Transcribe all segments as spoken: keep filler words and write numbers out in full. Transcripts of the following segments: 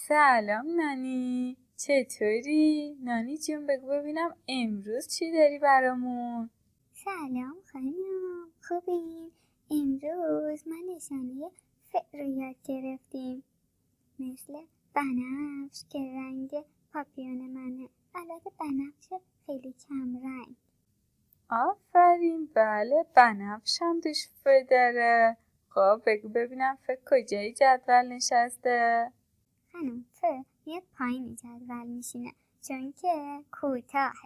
سلام نانی، چطوری؟ نانی جون بگو ببینم امروز چی داری برامون؟ سلام خانم، خوبین؟ امروز ما نشانه ف رو یاد گرفتیم، مثل بنفش که رنگ پاپیون منه. البته بنفش خیلی کم رنگ. آفرین، بله بنفش هم توش ف داره. خب بگو ببینم ف کجای جدول نشسته؟ خانم ف میاد پایین جدول میشینه چون که کوتاهه.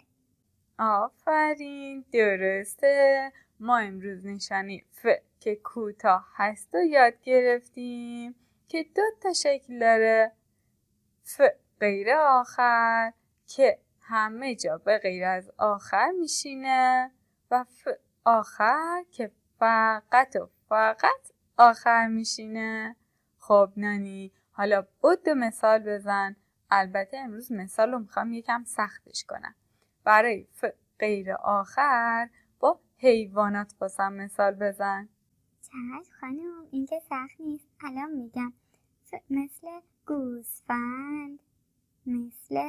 آفرین، درسته. ما امروز نشانی ف که کوتاه هست و یاد گرفتیم که دو تا شکل داره. ف غیر آخر که همه جا به غیر از آخر میشینه و ف آخر که فقط و فقط آخر میشینه. خب نانی، حالا بود مثال بزن. البته امروز مثال رو میخوام یکم سختش کنم. برای ف غیر آخر با حیوانات واسم مثال بزن. چشم خانم، این که سخت نیست، الان میگم. ف مثل گوسفند، مثل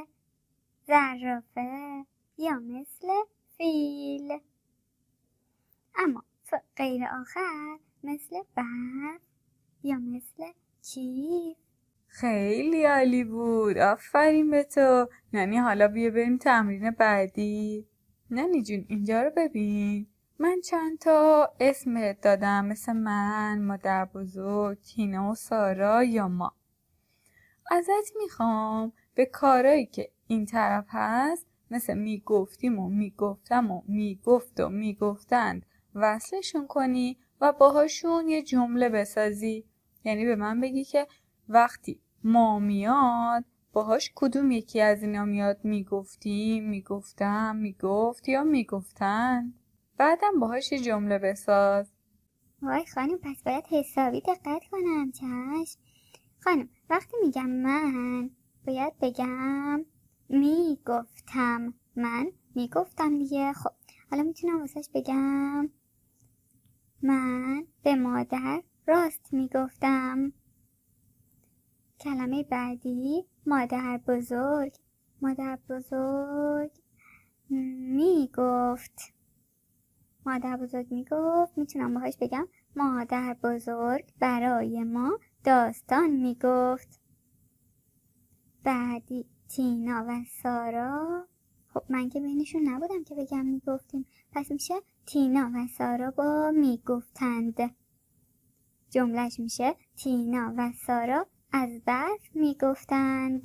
زرافه یا مثل فیل. اما ف غیر آخر مثل برف یا مثل کیف. خیلی عالی بود، آفرین به تو. نانی حالا بیا بریم تمرین بعدی. نانی جون اینجا رو ببین، من چند تا اسم دادم، مثل من، مادر بزرگ، تینا و سارا یا ما. ازت میخوام به کارایی که این طرف هست، مثل میگفتیم و میگفتم و میگفت و میگفتند، وصلشون کنی و باهاشون یه جمله بسازی. یعنی به من بگی که وقتی ما میاد باهاش کدوم یکی از اینا میاد؟ میگفتیم، میگفتم، میگفت یا میگفتن. بعدم باهاش یه جمله بساز. وای خانم، پس باید حسابی دقت کنم. چشم خانم، وقتی میگم من باید بگم میگفتم. من میگفتم دیگه. خب حالا میتونم واسش بگم من به مادر راست میگفتم. کلمه بعدی مادر بزرگ. مادر بزرگ میگفت. مادر بزرگ میگفت، میتونم باهاش بگم مادر بزرگ برای ما داستان میگفت. بعدی تینا و سارا. خب من که بینشون نبودم که بگم میگفتیم، پس میشه تینا و سارا با میگفتند. جملهش میشه تینا و سارا از برف میگفتند.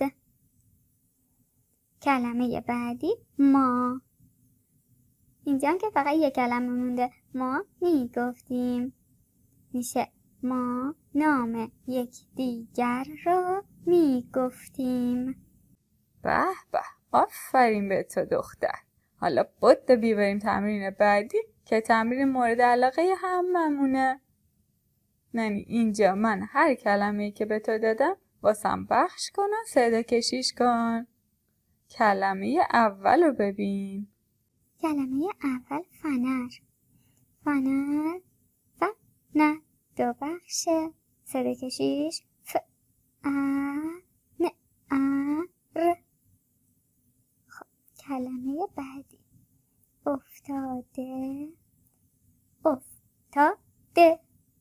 کلمه بعدی ما. اینجا هم که فقط یک کلمه مونده، ما میگفتیم. میشه ما نام یک دیگر را میگفتیم. به به، آفرین به تو دختر. حالا بود بیا بریم تمرین بعدی که تمرین مورد علاقه هممونه. نانی اینجا من هر کلمه‌ای که به تو دادم واسم بخش کن و صدا کشیش کن. کلمه اول رو ببین. کلمه اول فنر. فنر و نه دو بخشه. صدا کشیش ف ا ن ا ر. خب کلمه بعدی افتاده. افتاده.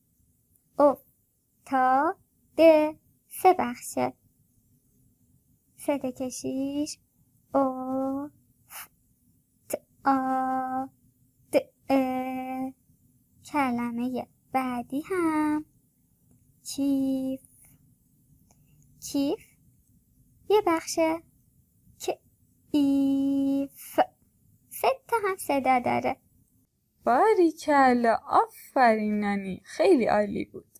افتاده سه بخشه. صدا کشیش او ت آ د ا. کلمه بعدی هم کیف. کیف یه بخشه. کیف سه تا هم صدا داره. باریکلا، آفرین نانی، خیلی عالی بود.